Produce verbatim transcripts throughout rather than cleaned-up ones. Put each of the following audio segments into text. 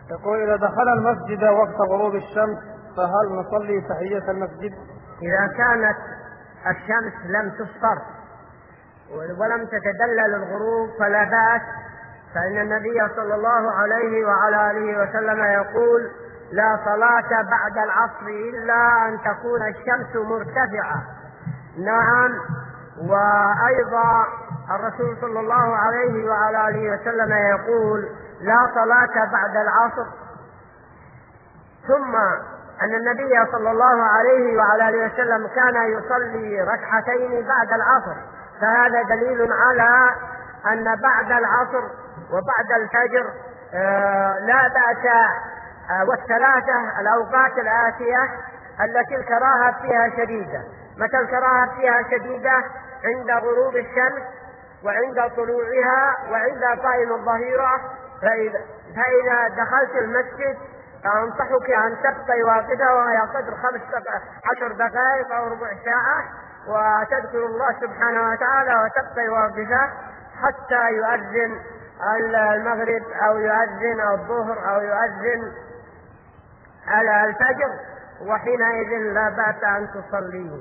يقول: إذا دخل المسجد وقت غروب الشمس فهل نصلي تحية المسجد؟ إذا كانت الشمس لم تصفر ولم تتدلل الغروب فلا بأس، فإن النبي صلى الله عليه وعلى آله وسلم يقول: لا صلاة بعد العصر إلا أن تكون الشمس مرتفعة. نعم. وأيضا الرسول صلى الله عليه وعلى آله وسلم يقول: لا صلاة بعد العصر. ثم أن النبي صلى الله عليه وعلى آله وسلم كان يصلي ركعتين بعد العصر، فهذا دليل على أن بعد العصر وبعد الفجر آه لا بأس. آه والثلاثة الأوقات الآتية التي الكراهة فيها شديدة. متى الكراهة فيها شديدة؟ عند غروب الشمس وعند طلوعها وعند قائم الظهيرة. فإذا, فإذا دخلت المسجد أنصحك أن تبقي واقفة وهي قدر خمس عشر دقائق أو ربع ساعة، وتذكر الله سبحانه وتعالى وتبقي واقفة حتى يؤذن المغرب أو يؤذن الظهر أو يؤذن على الفجر، وحينئذ لا بأس أن تصلي.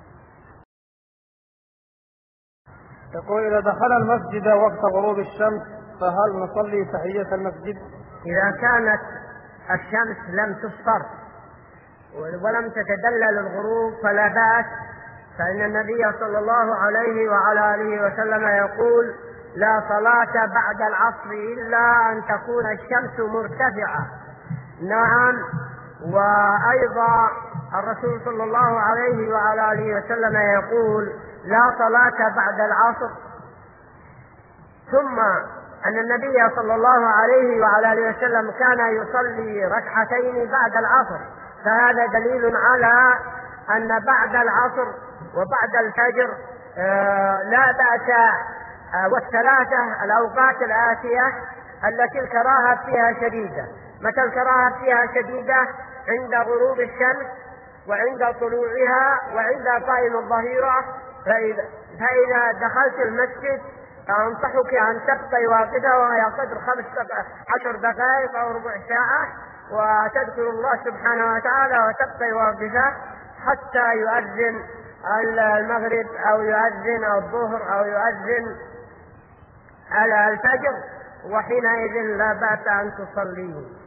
يقول: إذا دخل المسجد وقت غروب الشمس فهل نصلي تحية المسجد؟ إذا كانت الشمس لم تصفر ولم تتدلل الغروب فلا بأس، فإن النبي صلى الله عليه وعلى آله وسلم يقول: لا صلاة بعد العصر إلا أن تكون الشمس مرتفعة. نعم. وأيضا الرسول صلى الله عليه وعلى آله وسلم يقول: لا صلاة بعد العصر. ثم أن النبي صلى الله عليه وعلى آله وسلم كان يصلي ركعتين بعد العصر، فهذا دليل على أن بعد العصر وبعد الفجر آه لا بأس. آه والثلاثة الأوقات الآتية التي الكراهة فيها شديدة. متى الكراهة فيها شديدة؟ عند غروب الشمس وعند طلوعها وعند قائم الظهيرة. فإذا, فإذا دخلت المسجد أنصحك أن تبقي واقفة وهي قدر خمس عشر دقائق أو ربع ساعة، وتذكر الله سبحانه وتعالى وتبقي واقفة حتى يؤذن المغرب أو يؤذن الظهر أو يؤذن على الفجر، وحينئذ لا بأس أن تصلي.